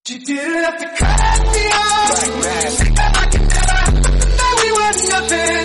You didn't have to cut me off. Like that. I could never. That we were nothing.